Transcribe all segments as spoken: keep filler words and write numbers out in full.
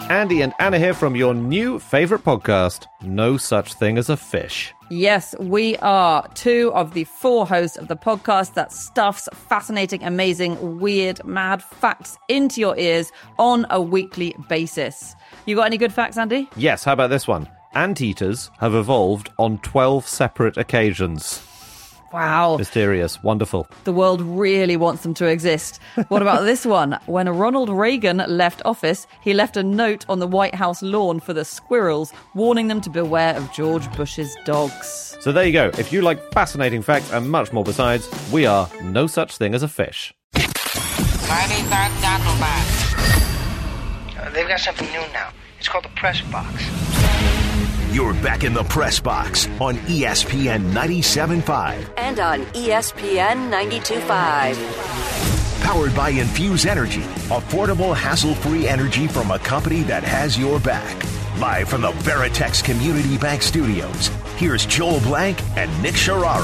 Andy and Anna here from your new favorite podcast, No Such Thing as a Fish. Yes, we are two of the four hosts of the podcast that stuffs fascinating, amazing, weird, mad facts into your ears on a weekly basis. You got any good facts, Andy? Yes, how about this one? Anteaters have evolved on twelve separate occasions. Wow. Mysterious. Wonderful. The world really wants them to exist. What about this one? When Ronald Reagan left office, he left a note on the White House lawn for the squirrels, warning them to beware of George Bush's dogs. So there you go. If you like fascinating facts and much more besides, we are No Such Thing as a Fish. Ladies and gentlemen. Uh, they've got something new now. It's called the Press Box. You're back in the Press Box on E S P N ninety-seven point five. And on E S P N ninety-two point five. Powered by Infuse Energy, affordable, hassle-free energy from a company that has your back. Live from the Veritex Community Bank Studios, here's Joel Blank and Nick Sharara.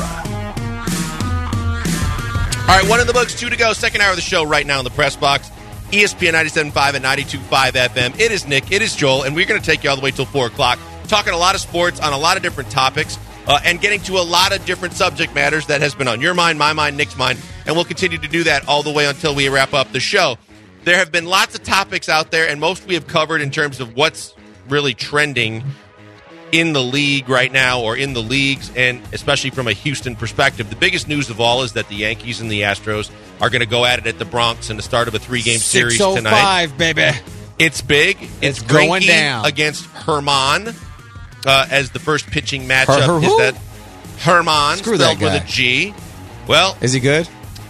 All right, one in the books, two to go. Second hour of the show right now in the Press Box. E S P N ninety-seven point five and ninety-two point five F M. It is Nick, it is Joel, and we're going to take you all the way till four o'clock. Talking a lot of sports on a lot of different topics uh, and getting to a lot of different subject matters that has been on your mind, my mind, Nick's mind, and we'll continue to do that all the way until we wrap up the show. There have been lots of topics out there, and most we have covered in terms of what's really trending in the league right now or in the leagues, and especially from a Houston perspective. The biggest news of all is that the Yankees and the Astros are going to go at it at the Bronx in the start of a three-game series tonight. six oh five, baby. It's big. It's, it's going Greinke down against Herman. Uh, as the first pitching matchup her, her, is that Herman Screw spelled that guy. with a G. Well, is he good?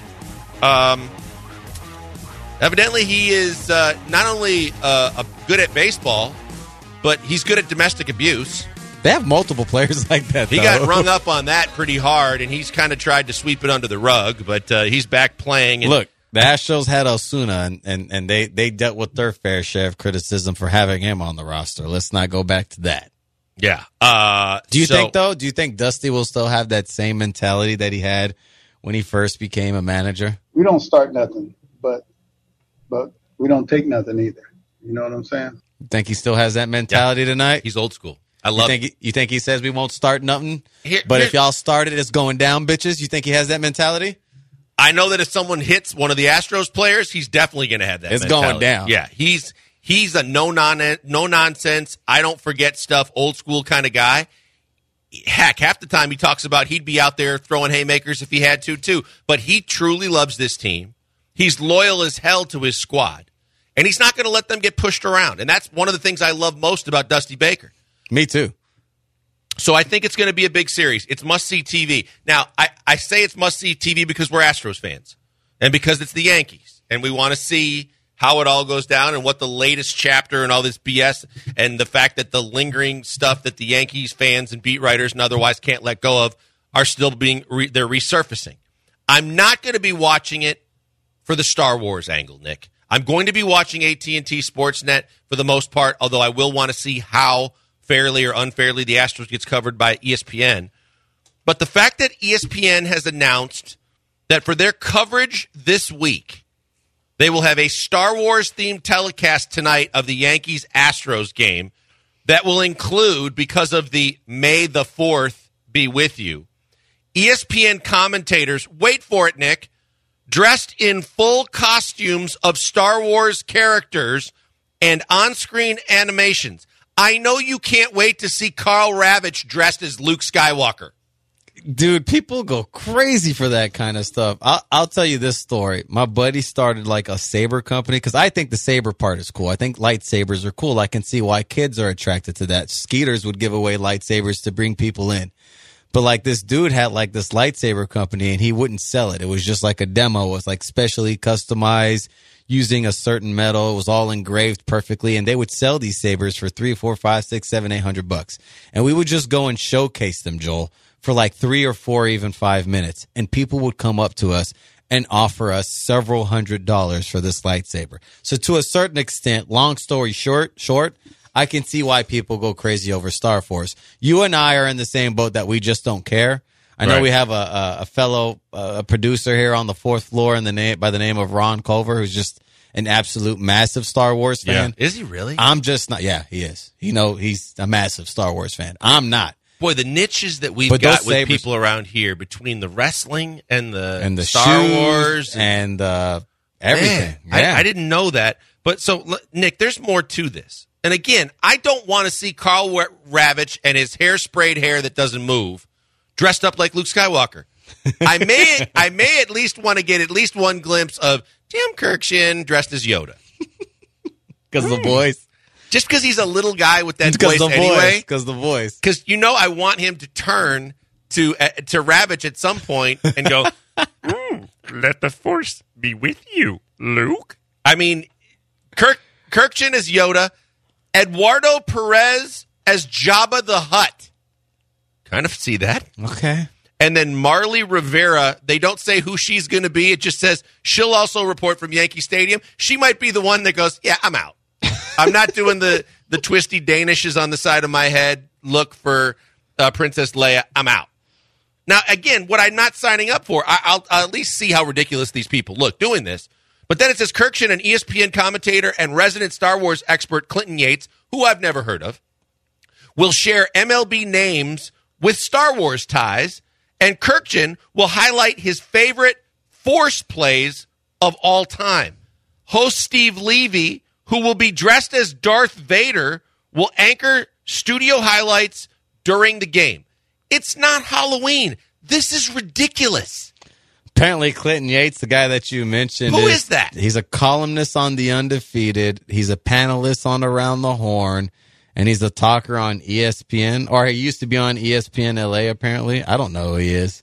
Um, evidently, he is uh, not only uh, a good at baseball, but he's good at domestic abuse. They have multiple players like that. He though. got rung up on that pretty hard, and he's kind of tried to sweep it under the rug. But uh, he's back playing. And Look, the Astros had Osuna, and, and, and they, they dealt with their fair share of criticism for having him on the roster. Let's not go back to that. Yeah. Uh, do you so, think, though, do you think Dusty will still have that same mentality that he had when he first became a manager? We don't start nothing, but but we don't take nothing either. You know what I'm saying? You think he still has that mentality yeah. tonight? He's old school. I love you think, it. He, you think he says we won't start nothing? Here, but here, if y'all started, it's going down, bitches? You think he has that mentality? I know that if someone hits one of the Astros players, he's definitely going to have that It's mentality. going down. Yeah, he's... He's a no non no nonsense, I don't forget stuff, old school kind of guy. Heck, half the time he talks about he'd be out there throwing haymakers if he had to, too. But he truly loves this team. He's loyal as hell to his squad. And he's not going to let them get pushed around. And that's one of the things I love most about Dusty Baker. Me too. So I think it's going to be a big series. It's must-see T V. Now, I, I say it's must-see T V because we're Astros fans. And because it's the Yankees. And we want to see how it all goes down and what the latest chapter and all this B S and the fact that the lingering stuff that the Yankees fans and beat writers and otherwise can't let go of are still being, re- they're resurfacing. I'm not going to be watching it for the Star Wars angle, Nick. I'm going to be watching A T and T Sportsnet for the most part, although I will want to see how fairly or unfairly the Astros gets covered by E S P N. But the fact that E S P N has announced that for their coverage this week, they will have a Star Wars-themed telecast tonight of the Yankees-Astros game that will include, because of the May the fourth be with you, E S P N commentators, wait for it, Nick, dressed in full costumes of Star Wars characters and on-screen animations. I know you can't wait to see Carl Ravitch dressed as Luke Skywalker. Dude, people go crazy for that kind of stuff. I'll, I'll tell you this story. My buddy started like a saber company because I think the saber part is cool. I think lightsabers are cool. I can see why kids are attracted to that. Skeeters would give away lightsabers to bring people in. But like this dude had like this lightsaber company and he wouldn't sell it. It was just like a demo. It was like specially customized using a certain metal. It was all engraved perfectly. And they would sell these sabers for three, four, five, six, seven, eight hundred bucks. And we would just go and showcase them, Joel, for like three or four, even five minutes. And people would come up to us and offer us several hundred dollars for this lightsaber. So to a certain extent, long story short, short, I can see why people go crazy over Star Force. You and I are in the same boat that we just don't care. I know right. we have a, a, a fellow uh, a producer here on the fourth floor in the name by the name of Ron Culver, who's just an absolute massive Star Wars fan. Yeah. Is he really? I'm just not. Yeah, he is. You know, he's a massive Star Wars fan. I'm not. Boy, the niches that we've But got those with sabers- people around here between the wrestling and the, And the Star shoes Wars and uh, everything. Man, yeah. I, I didn't know that. But so, l- Nick, there's more to this. And again, I don't want to see Carl Wa- Ravitch and his hair-sprayed hair that doesn't move dressed up like Luke Skywalker. I may I may at least want to get at least one glimpse of Jim Kirkshin dressed as Yoda. Because of the voice. Just because he's a little guy with that Because voice the anyway. voice. Because the voice. Because you know I want him to turn to uh, to Ravitch at some point and go, "Mm, let the Force be with you, Luke." I mean, Kirk Kirkshin as Yoda, Eduardo Perez as Jabba the Hutt. Kind of see that. Okay. And then Marley Rivera, they don't say who she's going to be. It just says she'll also report from Yankee Stadium. She might be the one that goes, yeah, I'm out. I'm not doing the, the twisty Danishes on the side of my head look for uh, Princess Leia. I'm out. Now, again, what I'm not signing up for, I, I'll, I'll at least see how ridiculous these people look doing this. But then it says Kirkshin, an E S P N commentator and resident Star Wars expert, Clinton Yates, who I've never heard of, will share M L B names with Star Wars ties, and Kirkshin will highlight his favorite Force plays of all time. Host Steve Levy, who will be dressed as Darth Vader, will anchor studio highlights during the game. It's not Halloween. This is ridiculous. Apparently, Clinton Yates, the guy that you mentioned. Who is that? He's a columnist on The Undefeated. He's a panelist on Around the Horn. And he's a talker on E S P N. Or he used to be on E S P N L A, apparently. I don't know who he is.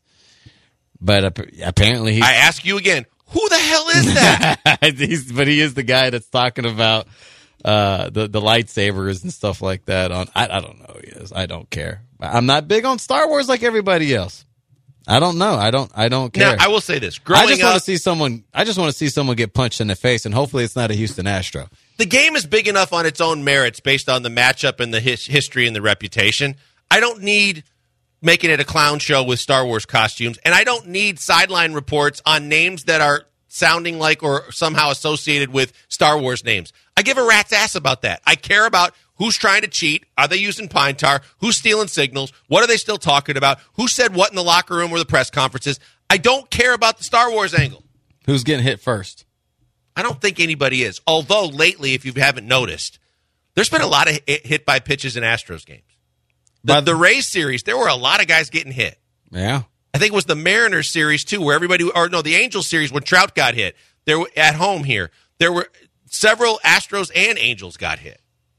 But ap- apparently he's... I ask you again, who the hell is that? he's, but he is the guy that's talking about uh, the, the lightsabers and stuff like that. On I, I don't know who he is. I don't care. I'm not big on Star Wars like everybody else. I don't know. I don't. I don't care. Now, I will say this: growing I just up, want to see someone. I just want to see someone get punched in the face, and hopefully, it's not a Houston Astro. the game is big enough on its own merits based on the matchup and the his- history and the reputation. I don't need making it a clown show with Star Wars costumes, and I don't need sideline reports on names that are sounding like or somehow associated with Star Wars names. I give a rat's ass about that. I care about who's trying to cheat. Are they using pine tar? Who's stealing signals? What are they still talking about? Who said what in the locker room or the press conferences? I don't care about the Star Wars angle. Who's getting hit first? I don't think anybody is. Although lately, if you haven't noticed, there's been a lot of hit, hit by pitches in Astros games. The, the Rays series, there were a lot of guys getting hit. Yeah. I think it was the Mariners series, too, where everybody, or no, the Angels series when Trout got hit. There were, at home here, there were several Astros and Angels got hit.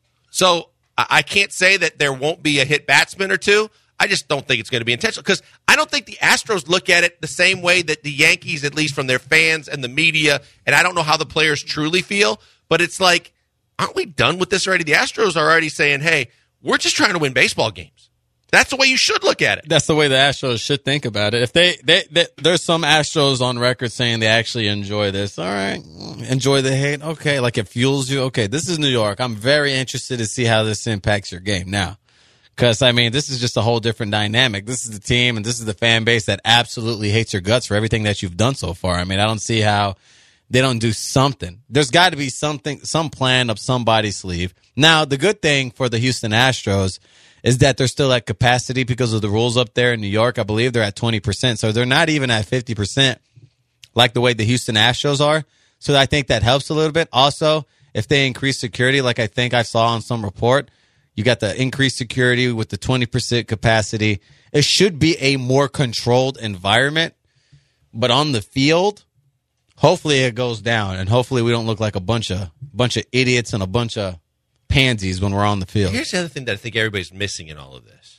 So I, I can't say that there won't be a hit batsman or two. I just don't think it's going to be intentional because I don't think the Astros look at it the same way that the Yankees, at least from their fans and the media, and I don't know how the players truly feel, but it's like, aren't we done with this already? The Astros are already saying, hey, we're just trying to win baseball games. That's the way you should look at it. That's the way the Astros should think about it. If they, they, they there's some Astros on record saying they actually enjoy this. All right, enjoy the hate. Okay, like it fuels you. Okay, this is New York. I'm very interested to see how this impacts your game now. Because, I mean, this is just a whole different dynamic. This is the team and this is the fan base that absolutely hates your guts for everything that you've done so far. I mean, I don't see how they don't do something. There's got to be something, some plan up somebody's sleeve. Now, the good thing for the Houston Astros is that they're still at capacity because of the rules up there in New York. I believe they're at twenty percent. So they're not even at fifty percent like the way the Houston Astros are. So I think that helps a little bit. Also, if they increase security, like I think I saw on some report, you got the increased security with the twenty percent capacity. It should be a more controlled environment. But on the field, hopefully it goes down. And hopefully we don't look like a bunch of bunch of idiots and a bunch of pansies when we're on the field. Here's the other thing that I think everybody's missing in all of this.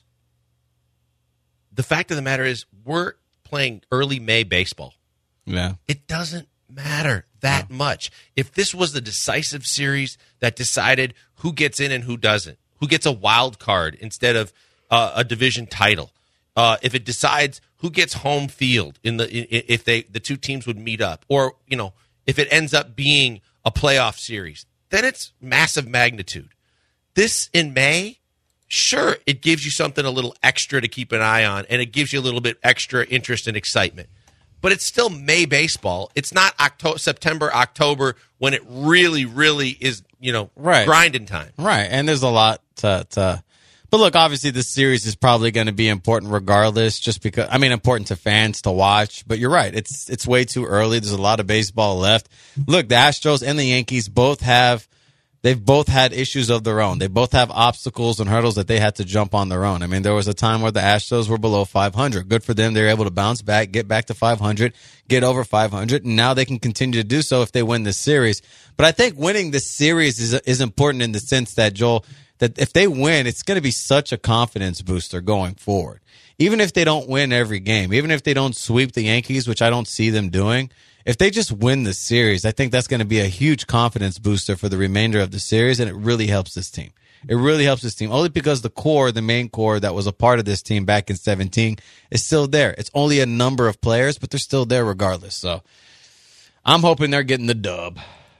The fact of the matter is we're playing early May baseball. Yeah. It doesn't matter that yeah. much. If this was the decisive series that decided who gets in and who doesn't, who gets a wild card instead of uh, a division title, uh, if it decides who gets home field in the if they the two teams would meet up, or you know if it ends up being a playoff series, then it's massive magnitude. This in May, sure, it gives you something a little extra to keep an eye on, and it gives you a little bit extra interest and excitement. but it's still May baseball. It's not October, September, October when it really, really is, you know, right. grinding time. Right, and there's a lot to, to but look, obviously this series is probably going to be important regardless, just because, I mean, important to fans to watch, but you're right, it's it's way too early. There's a lot of baseball left. Look, the Astros and the Yankees both have, they've both had issues of their own. They both have obstacles and hurdles that they had to jump on their own. I mean, there was a time where the Astros were below five hundred. Good for them. They were able to bounce back, get back to five hundred, get over five hundred, and now they can continue to do so if they win this series. But I think winning this series is is important in the sense that, Joel, that if they win, it's going to be such a confidence booster going forward. Even if they don't win every game, even if they don't sweep the Yankees, which I don't see them doing, if they just win the series, I think that's going to be a huge confidence booster for the remainder of the series, and it really helps this team. It really helps this team, only because the core, the main core that was a part of this team back in seventeen is still there. It's only a number of players, but they're still there regardless. So I'm hoping they're getting the dub.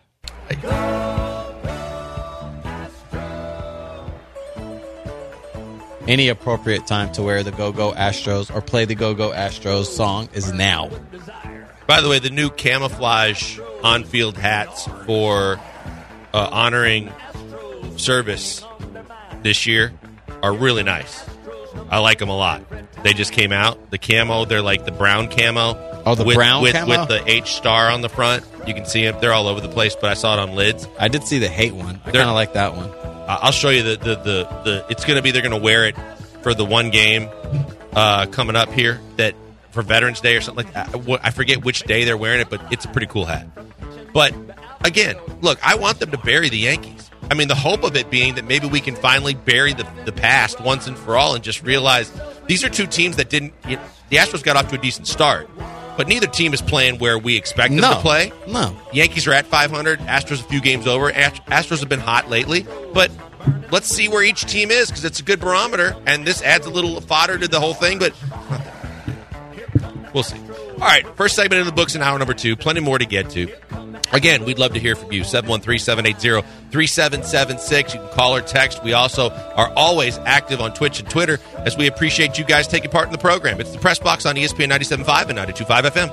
Any appropriate time to wear the Go-Go Astros or play the Go-Go Astros song is now. By the way, the new camouflage on-field hats for uh, honoring service this year are really nice. I like them a lot. They just came out. The camo, they're like the brown camo. Oh, the with, brown with, camo? With the H star on the front. You can see them. They're all over the place, but I saw it on lids. I did see the hate one. I They're- kind of like that one. Uh, I'll show you the, the, the, the it's going to be, they're going to wear it for the one game uh, coming up here that for Veterans Day or something like that. I forget which day they're wearing it, but it's a pretty cool hat. But again, look, I want them to bury the Yankees. I mean, the hope of it being that maybe we can finally bury the, the past once and for all and just realize these are two teams that didn't, you know, the Astros got off to a decent start, but neither team is playing where we expect them No. to play. No. Yankees are at five hundred. Astros a few games over. Ast- Astros have been hot lately, but let's see where each team is because it's a good barometer, and this adds a little fodder to the whole thing, but we'll see. All right, first segment in the books in hour number two. Plenty more to get to. Again, we'd love to hear from you. seven one three, seven eight zero, three seven seven six. You can call or text. We also are always active on Twitch and Twitter as we appreciate you guys taking part in the program. It's the Press Box on E S P N ninety-seven point five and ninety-two point five F M.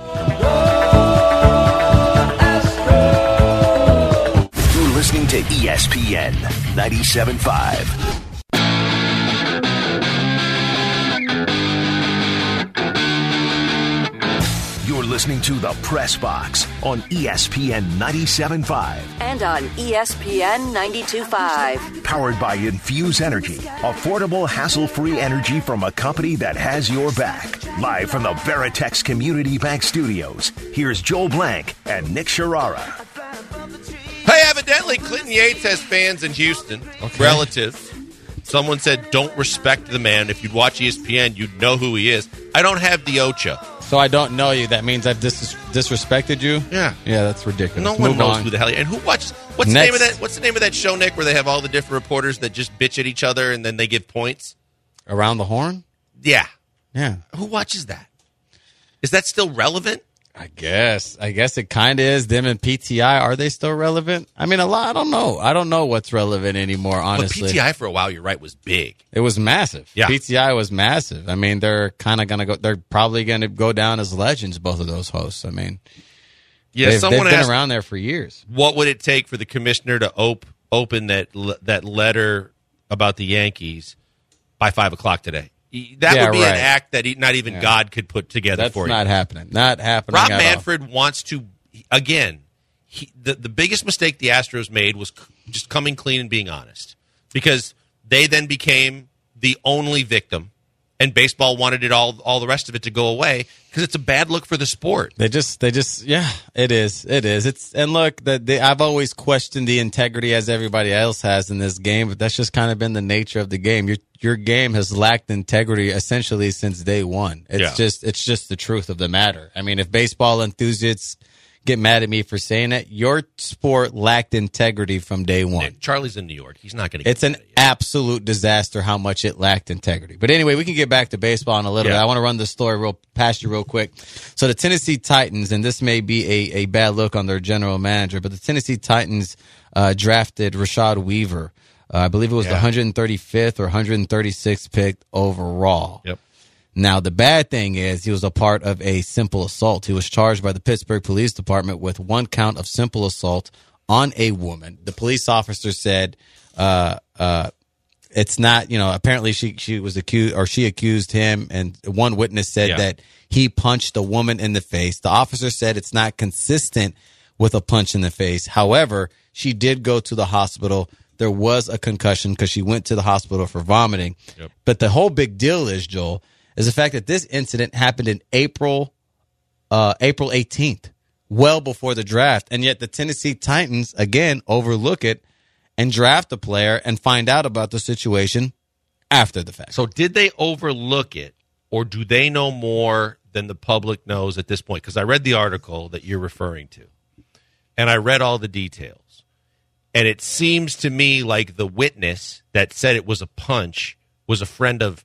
You're listening to E S P N ninety-seven point five. You're listening to The Press Box on E S P N ninety-seven point five. And on E S P N ninety-two point five. Powered by Infuse Energy. Affordable, hassle-free energy from a company that has your back. Live from the Veritex Community Bank Studios, here's Joel Blank and Nick Sharara. Hey, evidently, Clinton Yates has fans in Houston, Okay. relatives. Someone said, don't respect the man. If you'd watch E S P N, you'd know who he is. I don't have the Ocha. So I don't know you. That means I've dis- disrespected you? Yeah. Yeah, that's ridiculous. No one Move knows on. who the hell he is. And who watches? What's the Next. name of that? What's the name of that show, Nick, where they have all the different reporters that just bitch at each other and then they give points? Around the horn? Yeah. Yeah. Who watches that? Is that still relevant? I guess. I guess it kind of is. Them and P T I, are they still relevant? I mean, a lot. I don't know. I don't know what's relevant anymore, honestly. But P T I for a while, you're right, was big. It was massive. Yeah. P T I was massive. I mean, they're kind of going to go, they're probably going to go down as legends, both of those hosts. I mean, Yeah, they've, someone they've been asked, around there for years. what would it take for the commissioner to op- open that l- that letter about the Yankees by five o'clock today? E- That Yeah, would be right. an act that he, not even Yeah. God could put together That's for not you. happening. Not happening Rob at all. Manfred wants to, again, he, the, the biggest mistake the Astros made was c- just coming clean and being honest. Because they then became the only victim, and baseball wanted it all, all the rest of it to go away because it's a bad look for the sport. They just, they just, yeah, it is, it is. It's and look, that they, I've always questioned the integrity as everybody else has in this game, but that's just kind of been the nature of the game. Your your game has lacked integrity essentially since day one. It's Yeah. just, it's just the truth of the matter. I mean, if baseball enthusiasts get mad at me for saying it, your sport lacked integrity from day one. Charlie's in New York. He's not going to get It's an mad at you. absolute disaster how much it lacked integrity. But anyway, we can get back to baseball in a little Yeah. bit. I want to run this story real past you real quick. So the Tennessee Titans, and this may be a, a bad look on their general manager, but the Tennessee Titans uh, drafted Rashad Weaver. Uh, I believe it was the Yeah. one hundred thirty-fifth or one hundred thirty-sixth pick overall. Yep. Now, the bad thing is he was a part of a simple assault. He was charged by the Pittsburgh Police Department with one count of simple assault on a woman. The police officer said uh, uh, it's not, you know, apparently she, she was accused or she accused him, and one witness said Yeah. that he punched a woman in the face. The officer said it's not consistent with a punch in the face. However, she did go to the hospital. There was a concussion because she went to the hospital for vomiting. Yep. But the whole big deal is, Joel, is the fact that this incident happened in April, uh, April eighteenth, well before the draft. And yet the Tennessee Titans, again, overlook it and draft the player and find out about the situation after the fact. So did they overlook it, or do they know more than the public knows at this point? Because I read the article that you're referring to, and I read all the details. And it seems to me like the witness that said it was a punch was a friend of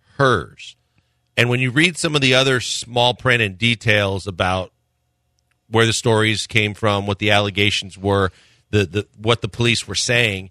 hers. And when you read some of the other small print and details about where the stories came from, what the allegations were, the, the what the police were saying,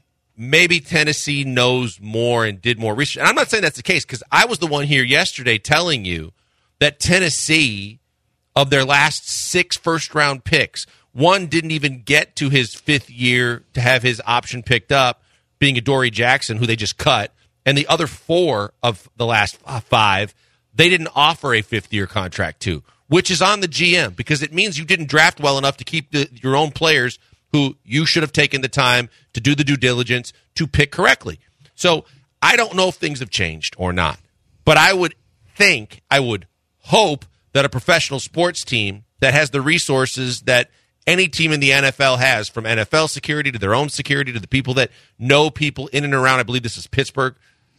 maybe Tennessee knows more and did more research. And I'm not saying that's the case, because I was the one here yesterday telling you that Tennessee, of their last six first-round picks, one didn't even get to his fifth year to have his option picked up, being Adoree Jackson, who they just cut. And the other four of the last five, they didn't offer a fifth-year contract to, which is on the G M, because it means you didn't draft well enough to keep the, your own players who you should have taken the time to do the due diligence to pick correctly. So I don't know if things have changed or not, but I would think, I would hope that a professional sports team that has the resources that any team in the N F L has, from N F L security to their own security to the people that know people in and around, I believe this is Pittsburgh,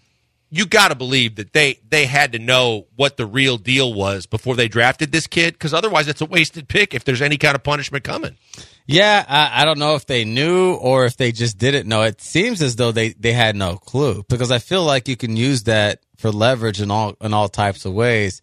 you got to believe that they, they had to know what the real deal was before they drafted this kid, because otherwise it's a wasted pick if there's any kind of punishment coming. Yeah, I, I don't know if they knew or if they just didn't know. It seems as though they, they had no clue, because I feel like you can use that for leverage in all in all types of ways.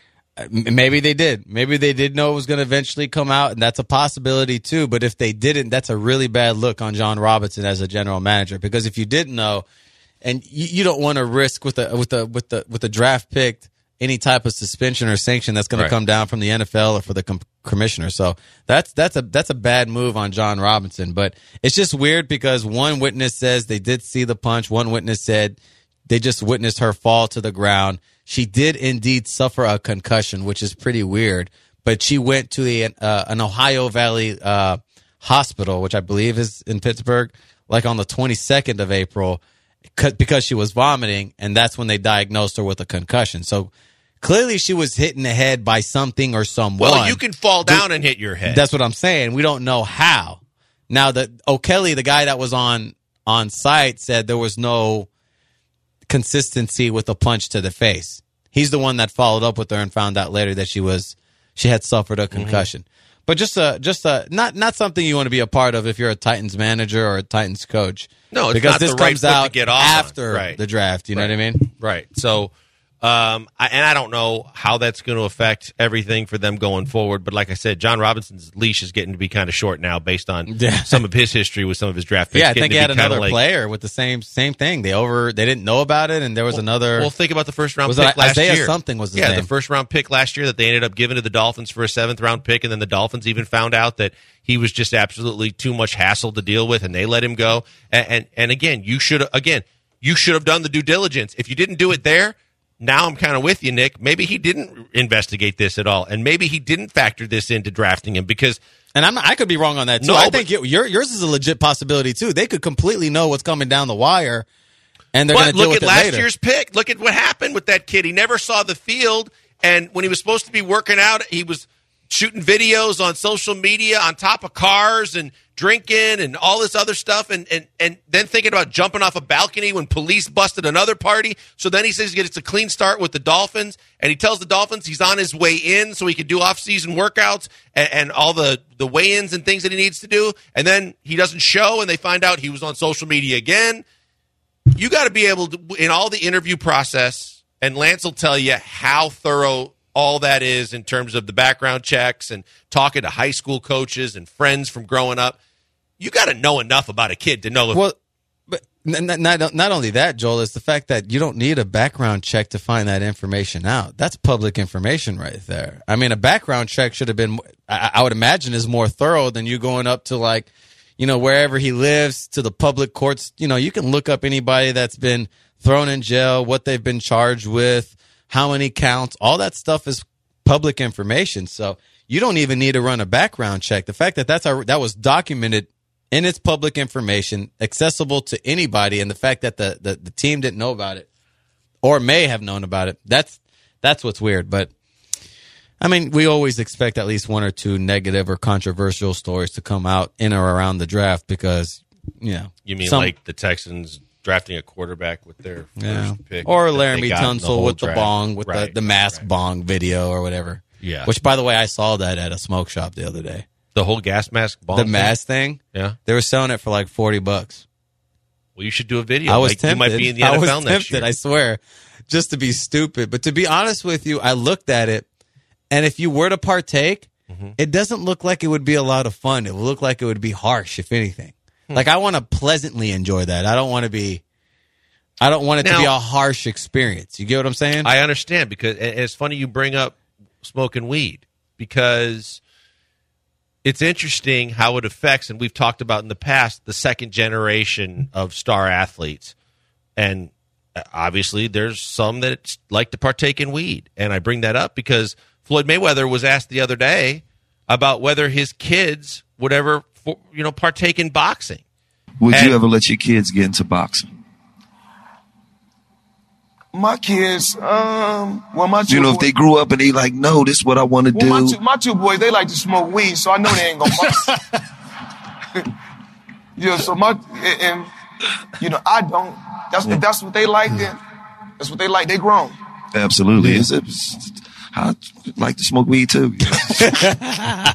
Maybe they did. Maybe they did know it was going to eventually come out, and that's a possibility too. But if they didn't, that's a really bad look on John Robinson as a general manager, because if you didn't know, and you, you don't want to risk with the with the with the with the draft pick any type of suspension or sanction that's going Right. to come down from the N F L or for the com- commissioner. So that's that's a that's a bad move on John Robinson. But it's just weird because one witness says they did see the punch. One witness said they just witnessed her fall to the ground. She did indeed suffer a concussion, which is pretty weird. But she went to the, uh, an Ohio Valley uh, hospital, which I believe is in Pittsburgh, like on the twenty-second of April, because she was vomiting, and that's when they diagnosed her with a concussion. So clearly she was hit in the head by something or someone. Well, you can fall down and hit your head. That's what I'm saying. We don't know how. Now, the O'Kelly, the guy that was on on site, said there was no consistency with a punch to the face. He's the one that followed up with her and found out later that she was she had suffered a concussion. Mm-hmm. But just a just a not not something you want to be a part of if you're a Titans manager or a Titans coach. No, it's because not this the right comes foot to out get off after on. Right. the draft. You Right. know what I mean? Right. So, um, I, and I don't know how that's going to affect everything for them going forward. But like I said, John Robinson's leash is getting to be kind of short now, based on Yeah. some of his history with some of his draft picks. Yeah, I getting think to he be had kinda another like, player with the same same thing. They over they didn't know about it, and there was another. Well, think about the first round Was pick it last Isaiah year. something was his yeah, name. the first round pick last year that they ended up giving to the Dolphins for a seventh round pick, and then the Dolphins even found out that he was just absolutely too much hassle to deal with, and they let him go. And and, and again, you should again you should have done the due diligence. If you didn't do it there, now I'm kind of with you, Nick. Maybe he didn't investigate this at all, and maybe he didn't factor this into drafting him because. And I'm not, I could be wrong on that too. No, I but- think you, your, yours is a legit possibility too. They could completely know what's coming down the wire, and they're going But to deal look with at it last later. year's pick. Look at what happened with that kid. He never saw the field, and when he was supposed to be working out, he was shooting videos on social media on top of cars and drinking and all this other stuff, and, and, and then thinking about jumping off a balcony when police busted another party. So then he says he gets a clean start with the Dolphins, and he tells the Dolphins he's on his way in so he can do off-season workouts and, and all the, the weigh-ins and things that he needs to do, and then he doesn't show, and they find out he was on social media again. You got to be able to, in all the interview process, and Lance will tell you how thorough all that is in terms of the background checks and talking to high school coaches and friends from growing up. You got to know enough about a kid to know if Well, but Not, not, not only that, Joel, it's the fact that you don't need a background check to find that information out. That's public information right there. I mean, a background check should have been, I, I would imagine, is more thorough than you going up to, like, you know, wherever he lives, to the public courts. You know, you can look up anybody that's been thrown in jail, what they've been charged with, how many counts. All that stuff is public information. So you don't even need to run a background check. The fact that that's our, that was documented in its public information, accessible to anybody, and the fact that the, the, the team didn't know about it or may have known about it, that's that's what's weird. But, I mean, we always expect at least one or two negative or controversial stories to come out in or around the draft because, you know. You mean some, like the Texans drafting a quarterback with their first yeah. pick? Or that Laramie they got in the Tunsil whole with the draft. bong, with Right, the, the mask right. bong video or whatever. Yeah. Which, by the way, I saw that at a smoke shop the other day. The whole gas mask bong The thing? mask thing? Yeah. They were selling it for like forty bucks. Well, you should do a video. I was like, tempted. You might be in the I N F L was next tempted, year. I swear, just to be stupid. But to be honest with you, I looked at it, and if you were to partake, mm-hmm. it doesn't look like it would be a lot of fun. It would look like it would be harsh, if anything. Hmm. Like, I want to pleasantly enjoy that. I don't want to be, I don't want it now, to be a harsh experience. You get what I'm saying? I understand, because and it's funny you bring up smoking weed, because it's interesting how it affects, and we've talked about in the past, the second generation of star athletes. And obviously there's some that like to partake in weed. And I bring that up because Floyd Mayweather was asked the other day about whether his kids would ever, you know, partake in boxing. Would and, you ever let your kids get into boxing? My kids, um, well, my two You know, boys, if they grew up and they like, no, this is what I want to well, do. my two, my two boys, they like to smoke weed, so I know they ain't gonna box. Yeah, so my, and, and, you know, I don't. That's, if that's what they like, then that's what they like. They grown. Absolutely. It's, it's, I like to smoke weed too. You know?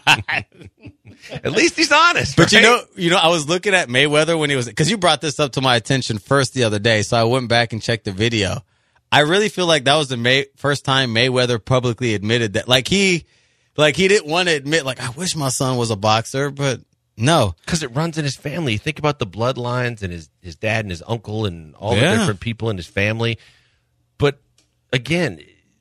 At least he's honest. But right? you know, you know, I was looking at Mayweather when he was, because you brought this up to my attention first the other day, so I went back and checked the video. I really feel like that was the May, first time Mayweather publicly admitted that, like he, like he didn't want to admit, like, I wish my son was a boxer, but no, because it runs in his family. You think about the bloodlines and his his dad and his uncle and all Yeah. the different people in his family. But again,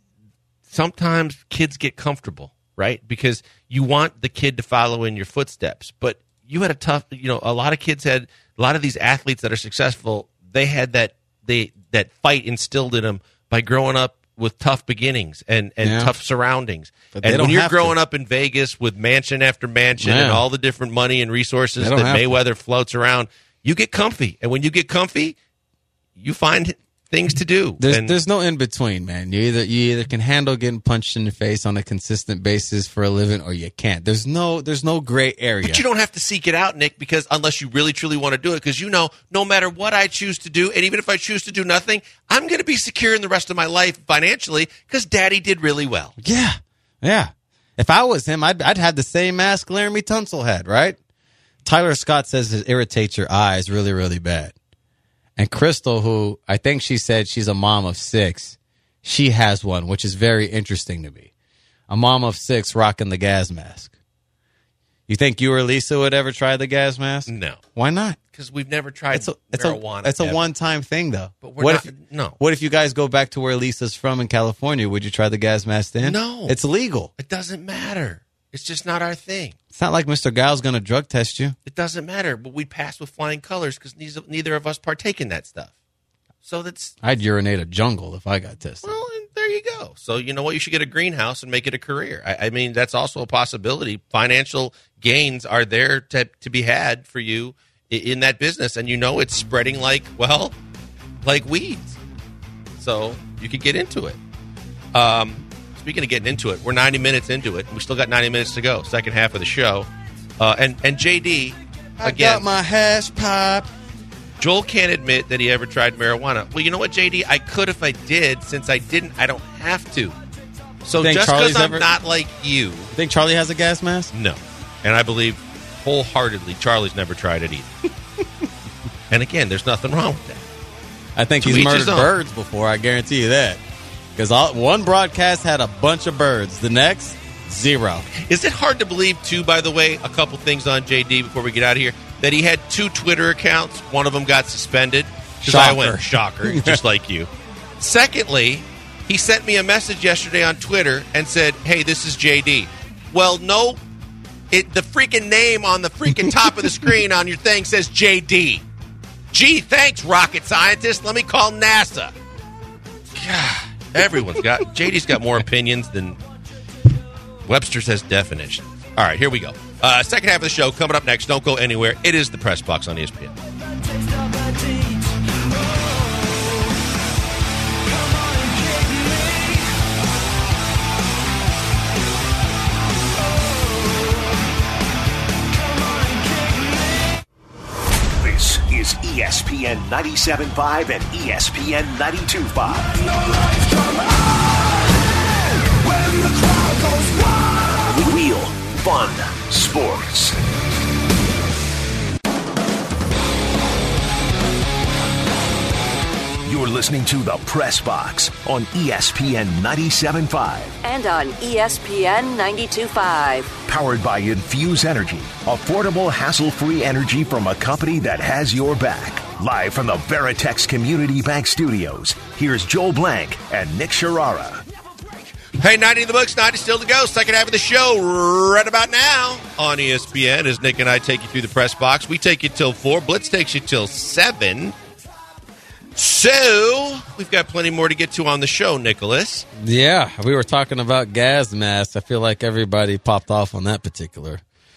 sometimes kids get comfortable, right? Because you want the kid to follow in your footsteps. But you had a tough, you know, a lot of kids had, a lot of these athletes that are successful, they had that they that fight instilled in them by growing up with tough beginnings and, and Yeah. tough surroundings. But they And don't when you're have growing to. up in Vegas with mansion after mansion Yeah. and all the different money and resources They that don't have to. Mayweather floats around, you get comfy. And when you get comfy, you find things to do. There's and there's no in between, man. You either you either can handle getting punched in the face on a consistent basis for a living, or you can't. There's no there's no gray area. But you don't have to seek it out, Nick, because unless you really truly want to do it, because you know, no matter what I choose to do, and even if I choose to do nothing, I'm going to be secure in the rest of my life financially because Daddy did really well. Yeah, yeah. If I was him, I'd I'd have the same mask Laramie Tunsil had, right? Tyler Scott says it irritates your eyes really, really bad. And Crystal, who I think she said she's a mom of six, she has one, which is very interesting to me. A mom of six rocking the gas mask. You think you or Lisa would ever try the gas mask? No. Why not? Because we've never tried It's a it's marijuana. a it's a ever. one-time thing, though. But we're what not- if no. What if you guys go back to where Lisa's from in California? Would you try the gas mask then? No. It's legal. It doesn't matter. It's just not our thing. It's not like Mister Giles going to drug test you. It doesn't matter. But we pass with flying colors because neither, neither of us partake in that stuff. So that's I'd urinate a jungle if I got tested. well, and there you go. So you know what? You should get a greenhouse and make it a career. I, I mean, that's also a possibility. Financial gains are there to to be had for you in, in that business, and you know it's spreading like well, like weeds. So you could get into it. Um, speaking of getting into it, we're ninety minutes into it. We still got ninety minutes to go. Second half of the show, uh, and and J D I again. got my hash pipe. Joel can't admit that he ever tried marijuana. Well, you know what, J D? I could if I did. Since I didn't, I don't have to. So Think just Charlie's because I'm ever- not like you, Think Charlie has a gas mask? no. And I believe wholeheartedly Charlie's never tried it either. And again, there's nothing wrong with that. I think To he's each murdered his own. birds before, I guarantee you that. Because one broadcast had a bunch of birds. The next, zero. Is it hard to believe, too, by the way, a couple things on J D before we get out of here, that he had two Twitter accounts. One of them got suspended. Because I went, shocker, just like you. Secondly, he sent me a message yesterday on Twitter and said, hey, this is J D. Well, no, it, the freaking name on the freaking top of the screen on your thing says J D. Gee, thanks, rocket scientist. Let me call NASA. God, everyone's got, J D's got more opinions than Webster says definition. All right, here we go. Uh, second half of the show coming up next. Don't go anywhere. It is the Press Box on E S P N. This is E S P N ninety-seven point five and E S P N ninety-two point five. No lights come on when the crowd goes wild. Real fun sports. You're listening to The Press Box on E S P N ninety-seven point five. And on E S P N ninety-two point five. Powered by Infuse Energy. Affordable, hassle-free energy from a company that has your back. Live from the Veritex Community Bank Studios, here's Joel Blank and Nick Sharara. Hey, ninety in the books, ninety still to go. Second half of the show right about now on E S P N as Nick and I take you through the Press Box. We take you till four. Blitz takes you till seven. So, we've got plenty more to get to on the show, Nicholas. Yeah, we were talking about gas masks. I feel like everybody popped off on that particular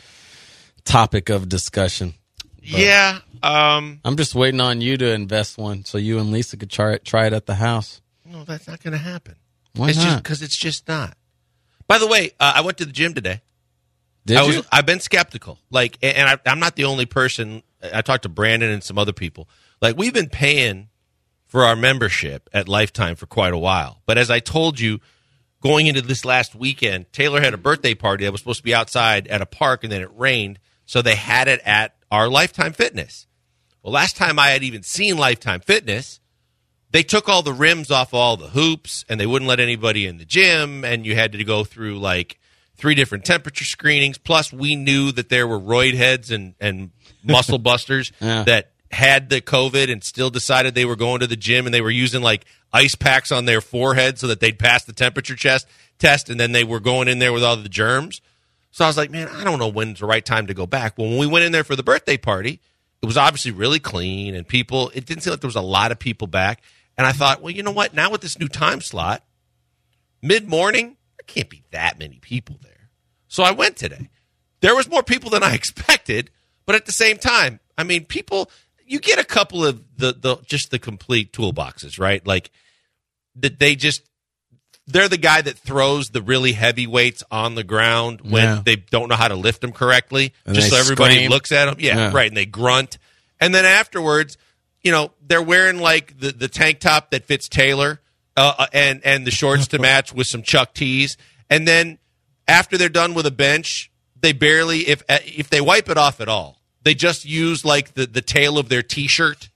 topic of discussion. But yeah. Um, I'm just waiting on you to invest one so you and Lisa could try it, try it at the house. No, that's not going to happen. Why it's not? Just because it's just not. By the way, uh, I went to the gym today. Did I was, you? I've been skeptical. Like, and I, I'm not the only person. I talked to Brandon and some other people. Like, we've been paying for our membership at Lifetime for quite a while. But as I told you, going into this last weekend, Taylor had a birthday party that was supposed to be outside at a park, and then it rained, so they had it at our Lifetime Fitness. Well, last time I had even seen Lifetime Fitness, they took all the rims off all the hoops, and they wouldn't let anybody in the gym, and you had to go through, like, three different temperature screenings. Plus, we knew that there were roid heads and, and muscle busters Yeah. that had the COVID and still decided they were going to the gym, and they were using, like, ice packs on their forehead so that they'd pass the temperature chest test, and then they were going in there with all the germs. So I was like, man, I don't know when's the right time to go back. Well, when we went in there for the birthday party, it was obviously really clean, and people, it didn't seem like there was a lot of people back. And I thought, well, you know what? Now with this new time slot, mid-morning, there can't be that many people there. So I went today. There was more people than I expected, but at the same time, I mean, people, you get a couple of the, the just the complete toolboxes, right? Like, that they just, they're the guy that throws the really heavy weights on the ground when Yeah. they don't know how to lift them correctly, And just they so everybody scream. looks at them. Yeah, Yeah. right, and they grunt. And then afterwards, you know, they're wearing, like, the, the tank top that fits Taylor uh, and, and the shorts to match with some Chuck tees. And then after they're done with a bench, they barely, if if they wipe it off at all, they just use, like, the, the tail of their T-shirt.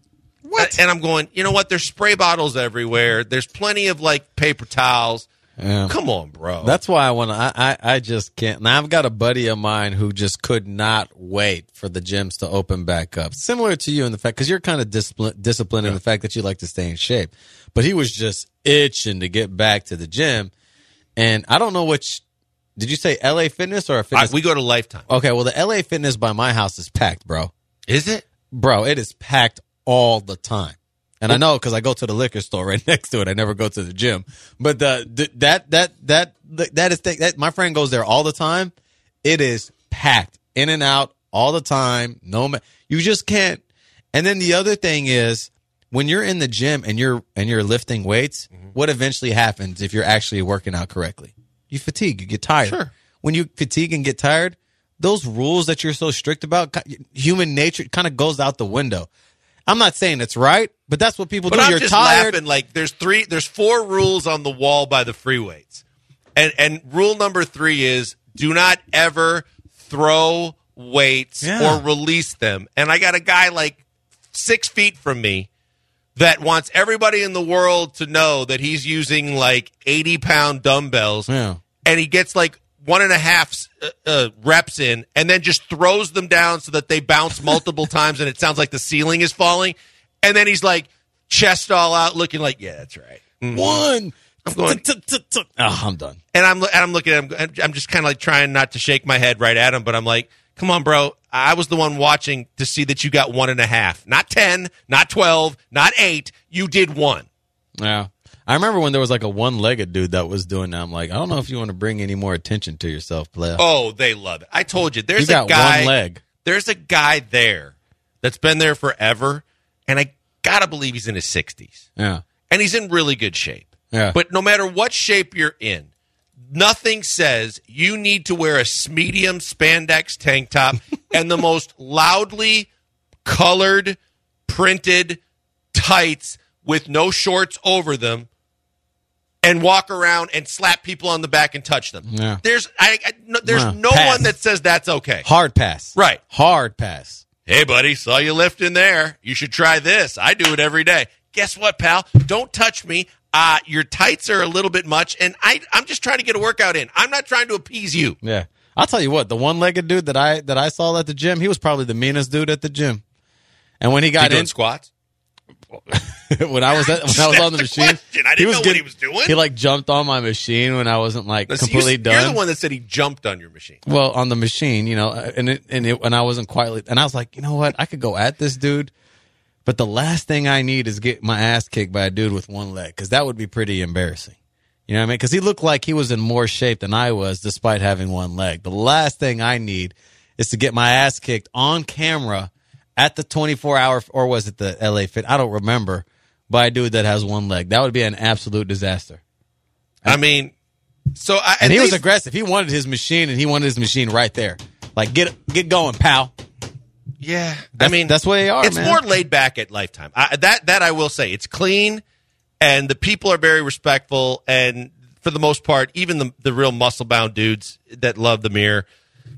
What? And I'm going, you know what? There's spray bottles everywhere. There's plenty of, like, paper towels. Yeah. Come on, bro. That's why I want to. I, I I just can't. Now I've got a buddy of mine who just could not wait for the gyms to open back up. Similar to you in the fact, because you're kind of disciplined, disciplined in the fact that you like to stay in shape. But he was just itching to get back to the gym, and I don't know which. Did you say L A Fitness or a I, Fitness? we go to Lifetime. Okay, well the L A Fitness by my house is packed, bro. Is it? Bro, it is packed all the time. And I know because I go to the liquor store right next to it. I never go to the gym. But the, the that that that that is that my friend goes there all the time. It is packed in and out all the time. No ma- you just can't. And then the other thing is when you're in the gym and you're and you're lifting weights, mm-hmm. what eventually happens if you're actually working out correctly? You fatigue, you get tired. Sure. When you fatigue and get tired, those rules that you're so strict about, human nature kind of goes out the window. I'm not saying it's right, but that's what people But do. I'm You're just tired. laughing. Like, there's three, there's four rules on the wall by the free weights, and and rule number three is do not ever throw weights Yeah. or release them. And I got a guy like six feet from me that wants everybody in the world to know that he's using like eighty pound dumbbells, Yeah. and he gets like one and a half uh, uh, reps in, and then just throws them down so that they bounce multiple times, and it sounds like the ceiling is falling. And then he's like, chest all out, looking like, yeah, that's right. Mm-hmm. One. I'm going, oh, I'm done. And I'm, and I'm looking at him. I'm just kind of like trying not to shake my head right at him, but I'm like, come on, bro. I was the one watching to see that you got one and a half. Not ten, not twelve, not eight. You did one. Yeah. I remember when there was like a one-legged dude that was doing that. I'm like, I don't know if you want to bring any more attention to yourself, player. Oh, they love it. I told you. There's You got a guy. one leg. There's a guy there that's been there forever, and I gotta believe he's in his sixties. Yeah. And he's in really good shape. Yeah. But no matter what shape you're in, nothing says you need to wear a medium spandex tank top and the most loudly colored, printed tights with no shorts over them and walk around and slap people on the back and touch them. Yeah. There's I, I no, there's Yeah. no Pass. one that says that's okay. Hard pass. Right. Hard pass. Hey, buddy, saw you lifting there. You should try this. I do it every day. Guess what, pal? Don't touch me. Uh, your tights are a little bit much, and I, I'm just trying to get a workout in. I'm not trying to appease you. Yeah. I'll tell you what, the one-legged dude that I that I saw at the gym, he was probably the meanest dude at the gym. And when he got You doing in squats? when I was at, when I was on the That's machine, question. I didn't he was know what getting- he was doing. He like jumped on my machine when I wasn't like Listen, completely you, done. You're the one that said he jumped on your machine. Well, on the machine, you know, and it, and it, and I wasn't quite, and I was like, you know what, I could go at this dude, but the last thing I need is get my ass kicked by a dude with one leg, because that would be pretty embarrassing. You know what I mean? Because he looked like he was in more shape than I was, despite having one leg. The last thing I need is to get my ass kicked on camera at the twenty-four hour, or was it the L A Fit? I don't remember, by a dude that has one leg. That would be an absolute disaster. I mean, so I, and he least, was aggressive. He wanted his machine, and he wanted his machine right there. Like, get get going, pal. Yeah, That's, I mean, that's what they are. it's man. more laid back at Lifetime. I, that that I will say, it's clean, and the people are very respectful, and for the most part, even the the real muscle bound dudes that love the mirror,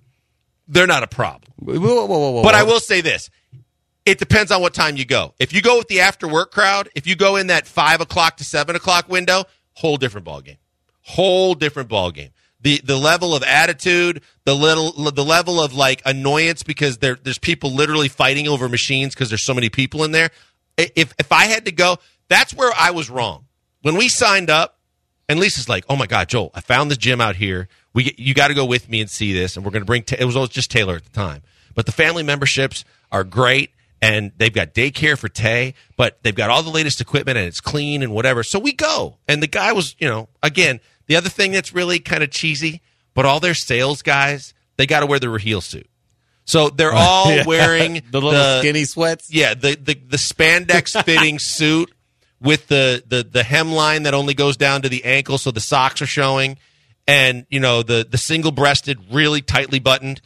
they're not a problem. Whoa, whoa, whoa, whoa, But whoa. I will say this. It depends on what time you go. If you go with the after work crowd, if you go in that five o'clock to seven o'clock window, whole different ballgame. Whole different ballgame. The the level of attitude, the little the level of like annoyance because there there's people literally fighting over machines because there's so many people in there. If if I had to go, that's where I was wrong. When we signed up, and Lisa's like, "Oh my God, Joel, I found this gym out here. We get, you got to go with me and see this, and we're going to bring." Ta-. It was always just Taylor at the time, but the family memberships are great. And they've got daycare for Tay, but they've got all the latest equipment and it's clean and whatever. So we go. And the guy was, you know, again, the other thing that's really kind of cheesy, but all their sales guys, they got to wear the heel suit. So they're all Yeah. wearing the little skinny sweats. Yeah, the, the, the spandex fitting suit with the, the, the hemline that only goes down to the ankle so the socks are showing. And, you know, the, the single breasted, really tightly buttoned.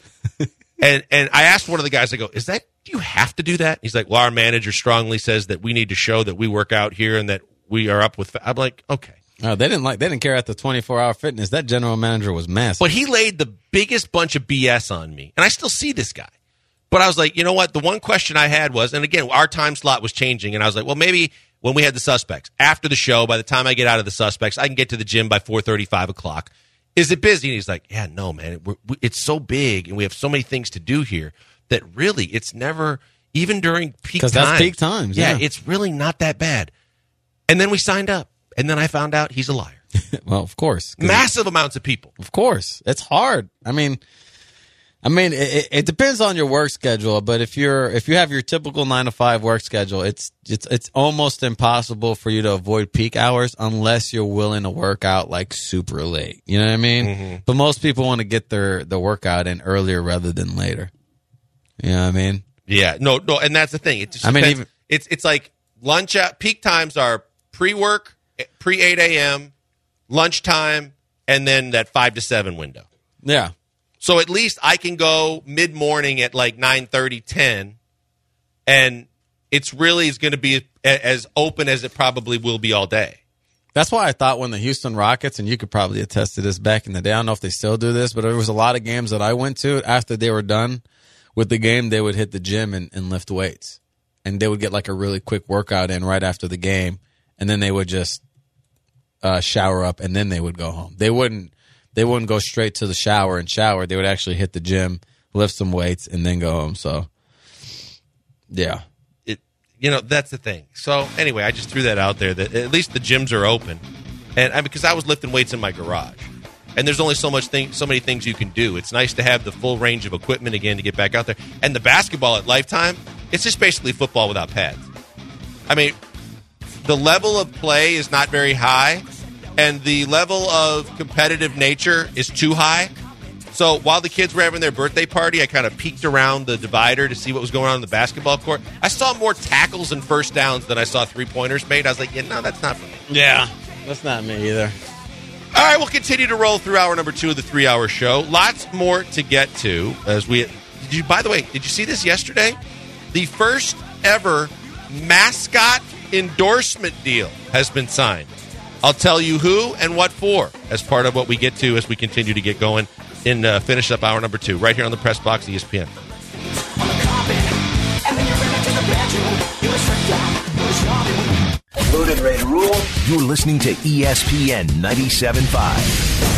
and and I asked one of the guys, I go, is that, do you have to do that? He's like, well, our manager strongly says that we need to show that we work out here and that we are up with. Fa-. I'm like, okay. No, they didn't like. They didn't care at the twenty-four hour fitness. That general manager was massive. But he laid the biggest bunch of B S on me, and I still see this guy. But I was like, you know what? The one question I had was, and again, our time slot was changing, and I was like, well, maybe when we had the suspects after the show, by the time I get out of the suspects, I can get to the gym by four thirty, five o'clock. Is it busy? And he's like, yeah, no, man. We're, we, it's so big, and we have so many things to do here that really, it's never. Even during peak times. Because that's peak times. Yeah, Yeah, it's really not that bad. And then we signed up. And then I found out he's a liar. well, of course. Massive amounts of people. Of course. It's hard. I mean, I mean, it, it depends on your work schedule, but if you're if you have your typical nine to five work schedule, it's it's it's almost impossible for you to avoid peak hours unless you're willing to work out like super late. You know what I mean? Mm-hmm. But most people want to get their the workout in earlier rather than later. You know what I mean? Yeah, no, no, and that's the thing. It just I mean, depends. even- it's it's like lunch at peak times are pre-work, pre eight a.m., lunchtime, and then that five to seven window. Yeah. So at least I can go mid-morning at like nine thirty, ten, and it's really is going to be a- as open as it probably will be all day. That's why I thought when the Houston Rockets, and you could probably attest to this back in the day, I don't know if they still do this, but there was a lot of games that I went to after they were done with the game, they would hit the gym and, and lift weights. And they would get like a really quick workout in right after the game. And then they would just uh, shower up and then they would go home. They wouldn't they wouldn't go straight to the shower and shower. They would actually hit the gym, lift some weights, and then go home. So, yeah. It you know, that's the thing. So anyway, I just threw that out there that at least the gyms are open. And I, because I was lifting weights in my garage. And there's only so much thing, so many things you can do. It's nice to have the full range of equipment again to get back out there. And the basketball at Lifetime, it's just basically football without pads. I mean, the level of play is not very high, and the level of competitive nature is too high. So while the kids were having their birthday party, I kind of peeked around the divider to see what was going on in the basketball court. I saw more tackles and first downs than I saw three-pointers made. I was like, yeah, no, that's not for me. Yeah, that's not me either. All right, we'll continue to roll through hour number two of the three-hour show. Lots more to get to. As we, did you, by the way, did you see this yesterday? The first ever mascot endorsement deal has been signed. I'll tell you who and what for as part of what we get to as we continue to get going and uh, finish up hour number two right here on the Press Box, E S P N. Loaded, ready to rule. You're listening to E S P N ninety-seven point five.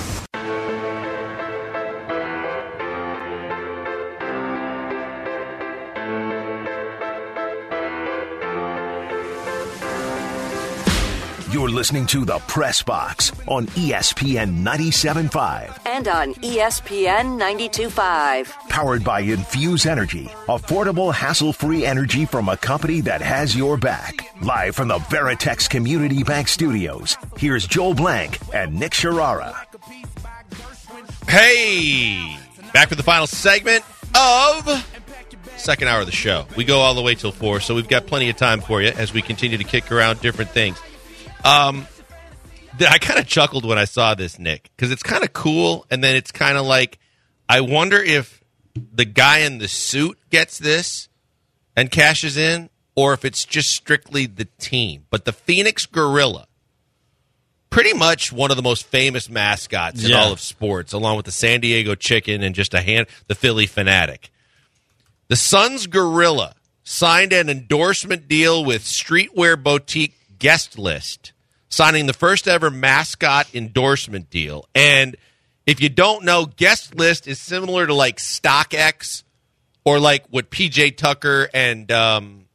You're listening to The Press Box on E S P N ninety-seven point five. And on E S P N ninety-two point five. Powered by Infuse Energy. Affordable, hassle-free energy from a company that has your back. Live from the Veritex Community Bank Studios, here's Joel Blank and Nick Sharara. Hey! Back with the final segment of second hour of the show. We go all the way till four, so we've got plenty of time for you as we continue to kick around different things. Um, I kind of chuckled when I saw this, Nick, because it's kind of cool, and then it's kind of like, I wonder if the guy in the suit gets this and cashes in, or if it's just strictly the team. But the Phoenix Gorilla, pretty much one of the most famous mascots in Yeah. all of sports, along with the San Diego Chicken and just a hand, the Philly Fanatic. The Suns Gorilla signed an endorsement deal with streetwear boutique Guest List, signing the first ever mascot endorsement deal. And if you don't know, Guest List is similar to like StockX or like what P J Tucker and um,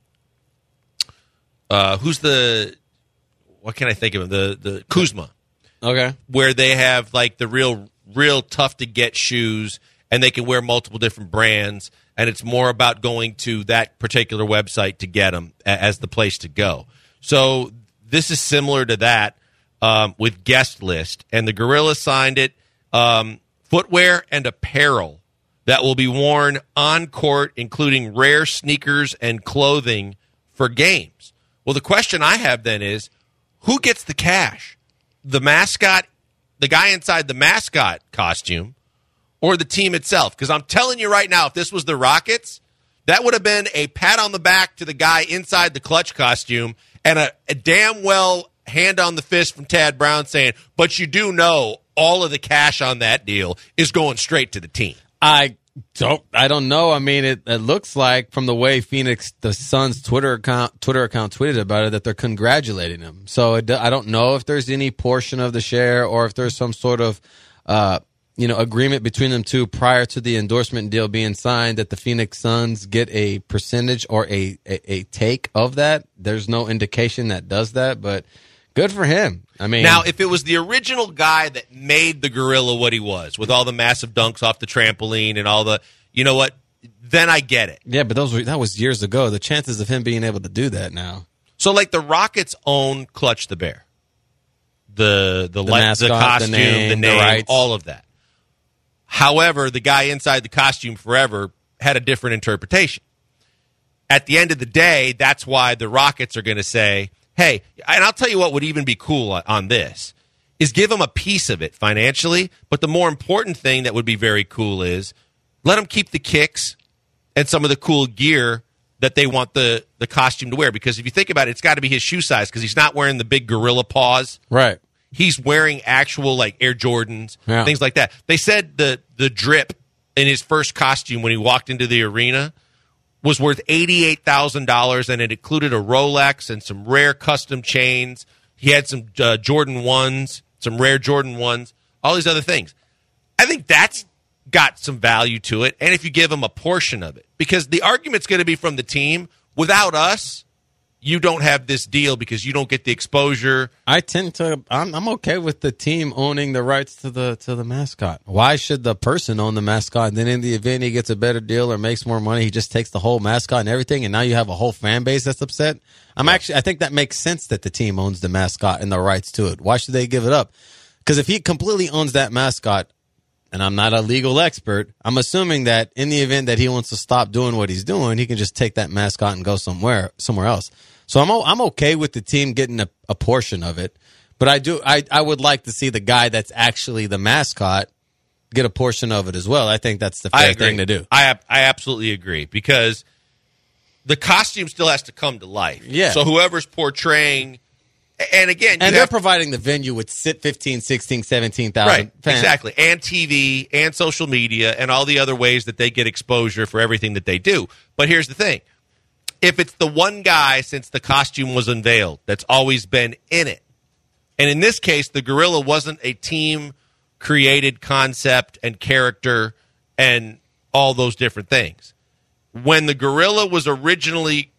uh, who's the what can I think of him? The the Kuzma. Okay. Where they have like the real real tough to get shoes and they can wear multiple different brands, and it's more about going to that particular website to get them as the place to go. So this is similar to that um, with Guest List, and the Gorilla signed it. Um, footwear and apparel that will be worn on court, including rare sneakers and clothing for games. Well, the question I have then is, who gets the cash? The mascot, the guy inside the mascot costume, or the team itself? Because I'm telling you right now, if this was the Rockets, that would have been a pat on the back to the guy inside the clutch costume and a, a damn well hand on the fist from Tad Brown saying, but you do know all of the cash on that deal is going straight to the team. I don't. I don't know. I mean, it, it looks like from the way Phoenix, the Suns' Twitter account, Twitter account tweeted about it, that they're congratulating him. So it, I don't know if there's any portion of the share or if there's some sort of, uh, you know, agreement between them two prior to the endorsement deal being signed that the Phoenix Suns get a percentage or a, a, a take of that. There's no indication that does that, but good for him. I mean, now, if it was the original guy that made the Gorilla what he was, with all the massive dunks off the trampoline and all the, you know what, then I get it. Yeah, but those were, that was years ago. The chances of him being able to do that now. So, like, the Rockets own Clutch the Bear. The the, The light, mascot, the the costume, the name, name, the rights. all of that. However, the guy inside the costume forever had a different interpretation. At the end of the day, that's why the Rockets are going to say, hey, and I'll tell you what would even be cool on, on this, is give them a piece of it financially, but the more important thing that would be very cool is let them keep the kicks and some of the cool gear that they want the, the costume to wear. Because if you think about it, it's got to be his shoe size because he's not wearing the big gorilla paws. Right. He's wearing actual, like, Air Jordans, Yeah. things like that. They said the the drip in his first costume when he walked into the arena was worth eighty-eight thousand dollars, and it included a Rolex and some rare custom chains. He had some uh, Jordan ones, some rare Jordan ones, all these other things. I think that's got some value to it, and if you give him a portion of it. Because the argument's going to be from the team, without us, you don't have this deal because you don't get the exposure. I tend to. I'm, I'm okay with the team owning the rights to the to the mascot. Why should the person own the mascot? And then in the event he gets a better deal or makes more money, he just takes the whole mascot and everything, and now you have a whole fan base that's upset. I'm yeah. actually. I think that makes sense that the team owns the mascot and the rights to it. Why should they give it up? Because if he completely owns that mascot, and I'm not a legal expert, I'm assuming that in the event that he wants to stop doing what he's doing, he can just take that mascot and go somewhere somewhere else. So I'm I'm okay with the team getting a, a portion of it, but I do I, I would like to see the guy that's actually the mascot get a portion of it as well. I think that's the fair thing to do. I I absolutely agree because the costume still has to come to life. Yeah. So whoever's portraying, and again, and they're providing the venue with fifteen, sixteen, seventeen thousand right, fans. Exactly, and T V and social media and all the other ways that they get exposure for everything that they do. But here's the thing. If it's the one guy since the costume was unveiled that's always been in it, and in this case, the gorilla wasn't a team-created concept and character and all those different things. When the gorilla was originally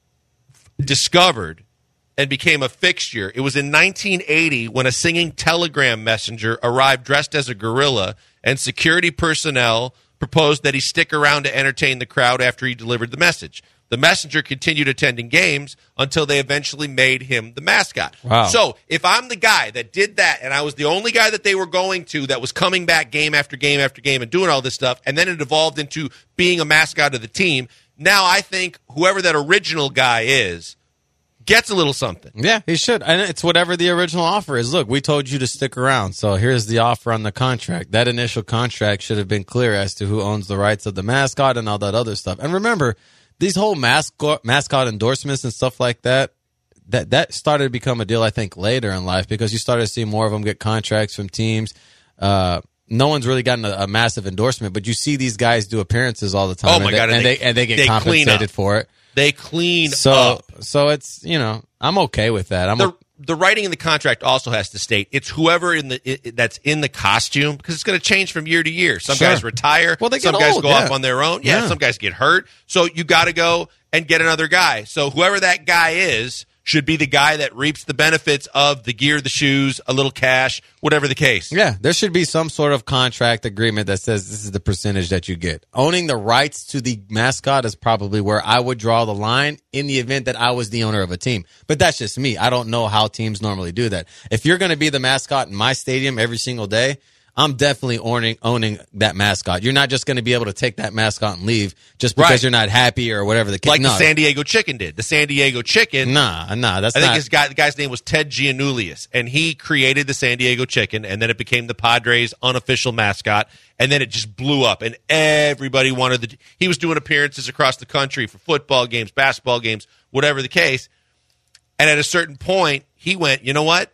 discovered and became a fixture, it was in nineteen eighty when a singing telegram messenger arrived dressed as a gorilla, and security personnel proposed that he stick around to entertain the crowd after he delivered the message. The messenger continued attending games until they eventually made him the mascot. Wow. So if I'm the guy that did that and I was the only guy that they were going to that was coming back game after game after game and doing all this stuff, and then it evolved into being a mascot of the team, now I think whoever that original guy is gets a little something. Yeah, he should. And it's whatever the original offer is. Look, we told you to stick around, so here's the offer on the contract. That initial contract should have been clear as to who owns the rights of the mascot and all that other stuff. And remember, these whole mascot mascot endorsements and stuff like that, that that started to become a deal, I think, later in life because you started to see more of them get contracts from teams. Uh, no one's really gotten a, a massive endorsement, but you see these guys do appearances all the time. Oh, my and God. They, and, they, they, and they get they compensated for it. They clean so, up. So it's, you know, I'm okay with that. I'm the, o- the writing in the contract also has to state it's whoever in the it, that's in the costume because it's going to change from year to year. Some Sure. guys retire. Well, they some get guys old, go yeah. off on their own. Yeah, Yeah. some guys get hurt. So you got to go and get another guy. So whoever that guy is should be the guy that reaps the benefits of the gear, the shoes, a little cash, whatever the case. Yeah, there should be some sort of contract agreement that says this is the percentage that you get. Owning the rights to the mascot is probably where I would draw the line in the event that I was the owner of a team. But that's just me. I don't know how teams normally do that. If you're going to be the mascot in my stadium every single day, I'm definitely owning owning that mascot. You're not just going to be able to take that mascot and leave just because Right. you're not happy or whatever the case. Like no. the San Diego Chicken did. The San Diego Chicken. Nah, nah, that's I not. think his guy, the guy's name was Ted Giannoulias, and he created the San Diego Chicken, and then it became the Padres' unofficial mascot, and then it just blew up, and everybody wanted the. He was doing appearances across the country for football games, basketball games, whatever the case, and at a certain point, he went, you know what?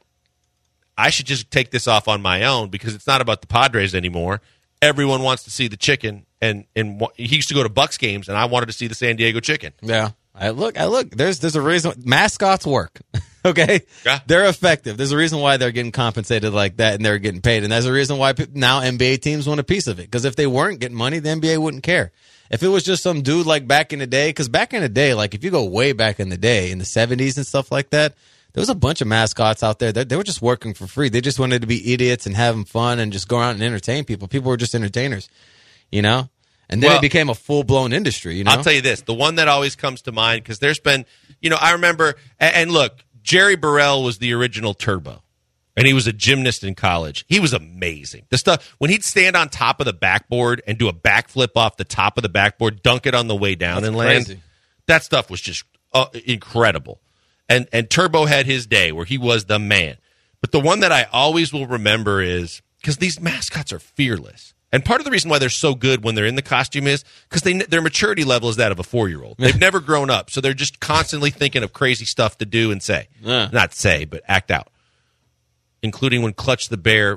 I should just take this off on my own because it's not about the Padres anymore. Everyone wants to see the chicken, and and he used to go to Bucks games, and I wanted to see the San Diego Chicken. Yeah. I look, I look, there's there's a reason mascots work. Okay? Yeah. They're effective. There's a reason why they're getting compensated like that and they're getting paid. And there's a reason why pe- now N B A teams want a piece of it. Because if they weren't getting money, the N B A wouldn't care. If it was just some dude like back in the day, because back in the day, like if you go way back in the day, in the seventies and stuff like that, there was a bunch of mascots out there that they were just working for free. They just wanted to be idiots and having fun and just go out and entertain people. People were just entertainers, you know? And then Well, it became a full-blown industry, you know? I'll tell you this. The one that always comes to mind, because there's been, you know, I remember, and, and look, Jerry Burrell was the original Turbo, and he was a gymnast in college. He was amazing. The stuff, when he'd stand on top of the backboard and do a backflip off the top of the backboard, dunk it on the way down That's and land, crazy. that stuff was just uh, incredible. And, and Turbo had his day where he was the man. But the one that I always will remember is, because these mascots are fearless. And part of the reason why they're so good when they're in the costume is because they their maturity level is that of a four-year-old. They've never grown up, so they're just constantly thinking of crazy stuff to do and say. Yeah. Not say, but act out. Including when Clutch the Bear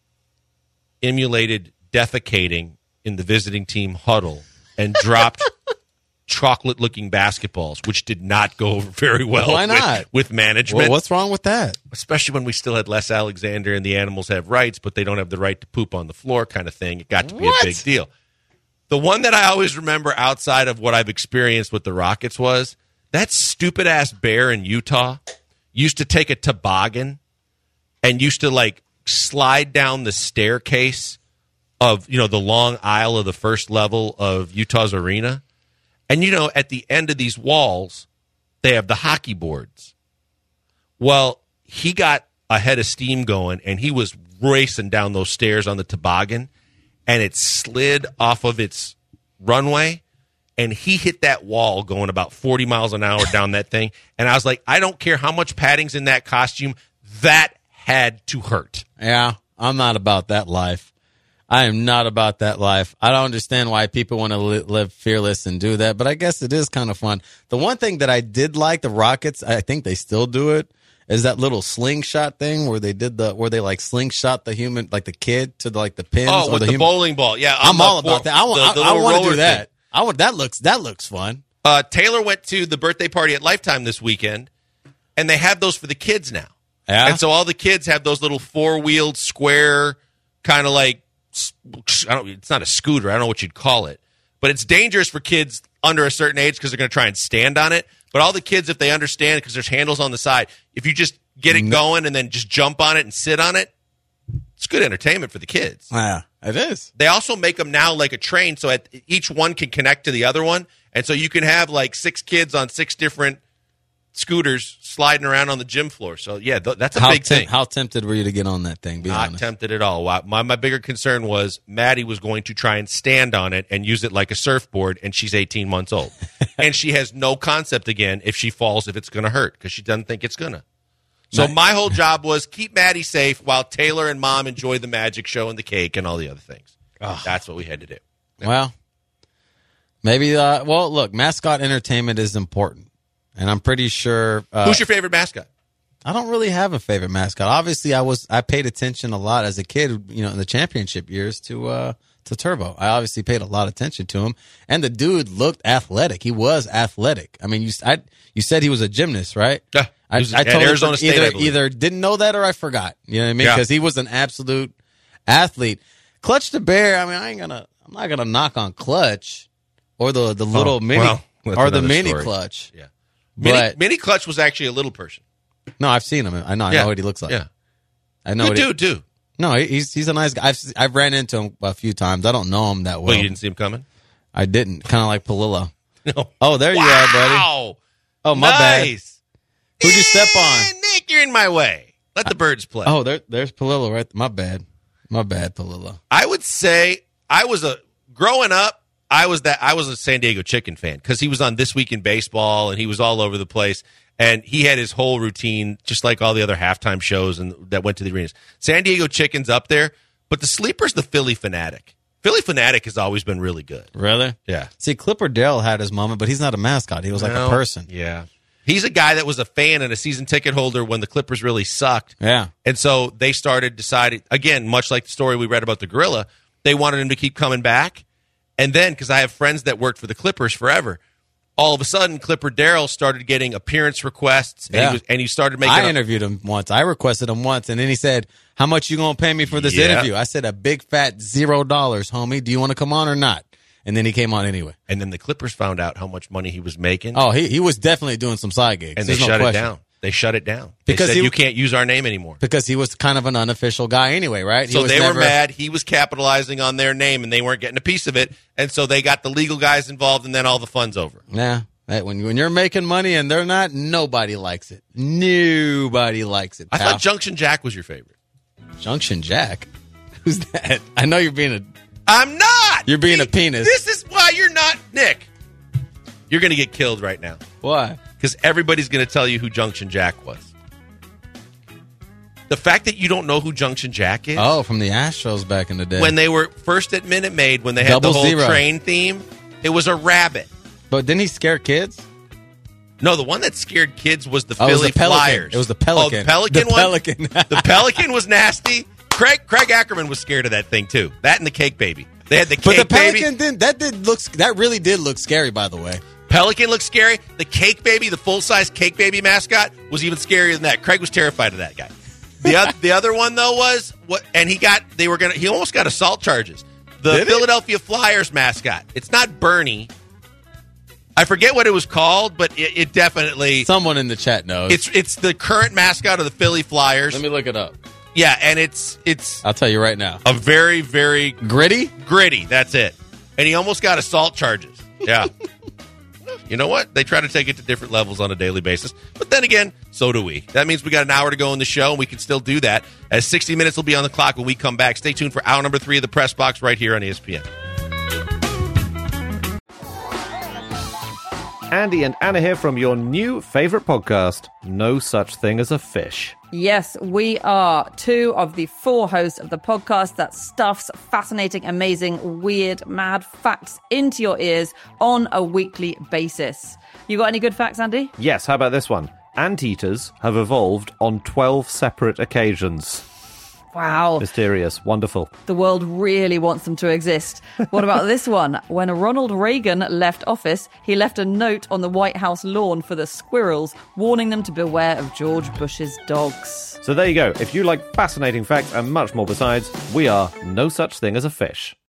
emulated defecating in the visiting team huddle and dropped chocolate-looking basketballs, which did not go over very well Why not? With, with management. Well, what's wrong with that? Especially when we still had Les Alexander and the animals have rights, but they don't have the right to poop on the floor kind of thing. It got to be What? a big deal. The one that I always remember outside of what I've experienced with the Rockets was that stupid ass bear in Utah used to take a toboggan and used to like slide down the staircase of, you know, the long aisle of the first level of Utah's arena. And, you know, at the end of these walls, they have the hockey boards. Well, he got a head of steam going, and he was racing down those stairs on the toboggan, and it slid off of its runway, and he hit that wall going about forty miles an hour down that thing. And I was like, I don't care how much padding's in that costume, that had to hurt. Yeah, I'm not about that life. I am not about that life. I don't understand why people want to li- live fearless and do that, but I guess it is kind of fun. The one thing that I did like, the Rockets, I think they still do it, is that little slingshot thing where they did the where they like slingshot the human, like the kid to the, like the pins. Oh, or with the, the human. bowling ball. Yeah, I'm the all four, about that. I want. the, the I, I want to do roller that. thing. I want that looks that looks fun. Uh, Taylor went to the birthday party at Lifetime this weekend, and they have those for the kids now. Yeah. And so all the kids have those little four-wheeled square kind of like, I don't, it's not a scooter. I don't know what you'd call it. But it's dangerous for kids under a certain age because they're going to try and stand on it. But all the kids, if they understand, because there's handles on the side, if you just get it going and then just jump on it and sit on it, it's good entertainment for the kids. Yeah, it is. They also make them now like a train, so at, each one can connect to the other one. And so you can have like six kids on six different scooters sliding around on the gym floor. So, yeah, th- that's a how big tem- thing. How tempted were you to get on that thing? Be Not honest. tempted at all. Why- My, my bigger concern was Maddie was going to try and stand on it and use it like a surfboard, and she's eighteen months old. And she has no concept, again, if she falls, if it's going to hurt, because she doesn't think it's going to. So Nice. my whole job was keep Maddie safe while Taylor and Mom enjoy the magic show and the cake and all the other things. Oh. That's what we had to do. Well, maybe, uh, well, look, mascot entertainment is important. And I'm pretty sure. Uh, Who's your favorite mascot? I don't really have a favorite mascot. Obviously, I was I paid attention a lot as a kid, you know, in the championship years to uh, to Turbo. I obviously paid a lot of attention to him, and the dude looked athletic. He was athletic. I mean, you I, you said he was a gymnast, right? Yeah, I, he was I at totally Arizona for- State, either I believe. either didn't know that or I forgot. You know what I mean? Yeah. Because he was an absolute athlete. Clutch the Bear. I mean, I ain't gonna. I'm not gonna knock on Clutch or the the little Oh, mini well, that's or the another mini story. Clutch. Yeah. Mini, But Mini Clutch was actually a little person. no, I've seen him. I know. I Yeah. know what he looks like. Yeah. I know. Good what he- dude, too. No, he- he's he's a nice guy. I've I've ran into him a few times. I don't know him that well. Well, you didn't see him coming? I didn't. Kind of like Palillo. No. Oh, there you are, buddy. Wow. Oh, my bad. Nice. Who'd you step on? Eh, Nick, you're in my way. Let the birds play. Oh, there there's Palillo right. My bad. My bad, Palillo. I would say I was a growing up. I was that I was a San Diego Chicken fan because he was on This Week in Baseball and he was all over the place. And he had his whole routine, just like all the other halftime shows and that went to the arenas. San Diego Chicken's up there, but the sleeper's the Philly Fanatic. Philly Fanatic has always been really good. Really? Yeah. See, Clipper Dale had his moment, but he's not a mascot. He was like No. a person. Yeah. He's a guy that was a fan and a season ticket holder when the Clippers really sucked. Yeah. And so they started deciding, again, much like the story we read about the gorilla, they wanted him to keep coming back. And then, because I have friends that worked for the Clippers forever, all of a sudden, Clipper Darrell started getting appearance requests, and, Yeah. he, was, and he started making I a- interviewed him once. I requested him once, and then he said, "How much you gonna pay me for this Yeah. interview?" I said, "A big fat zero dollars, homie. Do you want to come on or not?" And then he came on anyway. And then the Clippers found out how much money he was making, Oh, he he was definitely doing some side gigs. and they There's no shut question. it down. They shut it down. They Because said, he- you can't use our name anymore. Because he was kind of an unofficial guy anyway, right? He So was they never- were mad. He was capitalizing on their name, and they weren't getting a piece of it. And so they got the legal guys involved, and then all the fun's over. Yeah. That, when, when you're making money and they're not, nobody likes it. Nobody likes it. I pal. thought Junction Jack was your favorite. Junction Jack? Who's that? I know you're being a... I'm not. You're being a See, penis. This is why you're not Nick. You're going to get killed right now Why? because everybody's going to tell you who Junction Jack was. The fact that you don't know who Junction Jack is, Oh, from the Astros back in the day. when they were first at Minute Maid, when they had Double the whole zero. train theme, it was a rabbit. But didn't he scare kids? No, the one that scared kids was the Oh, it was Philly the Pelican. Flyers. It was the Pelican. Oh, the Pelican The one? Pelican. The Pelican was nasty. Craig Craig Ackerman was scared of that thing, too. That and the Cake Baby. They had the But Cake the Baby. Pelican didn't. That did look. That really did look scary, by the way. Pelican looked scary. The Cake Baby, the full-size Cake Baby mascot, was even scarier than that. Craig was terrified of that guy. The other, the other one though was what, and he got they were gonna he almost got assault charges. The Did he? Philadelphia Flyers mascot. It's not Bernie. I forget what it was called, but it, it definitely... Someone in the chat knows. It's it's the current mascot of the Philly Flyers. Let me look it up. Yeah, and it's it's I'll tell you right now. a very, very... Gritty? Gritty, that's it. And he almost got assault charges. Yeah. You know what? They try to take it to different levels on a daily basis. But then again, so do we. That means we got an hour to go in the show, and we can still do that. As sixty minutes will be on the clock when we come back. Stay tuned for hour number three of the Press Box right here on E S P N. Andy and Anna here from your new favorite podcast, No Such Thing as a Fish. Yes, we are two of the four hosts of the podcast that stuffs fascinating, amazing, weird, mad facts into your ears on a weekly basis. You got any good facts, Andy? Yes, how about this one? Anteaters have evolved on twelve separate occasions. Wow. Mysterious. Wonderful. The world really wants them to exist. What about this one? When Ronald Reagan left office, he left a note on the White House lawn for the squirrels, warning them to beware of George Bush's dogs. So there you go. If you like fascinating facts and much more besides, we are No Such Thing as a Fish.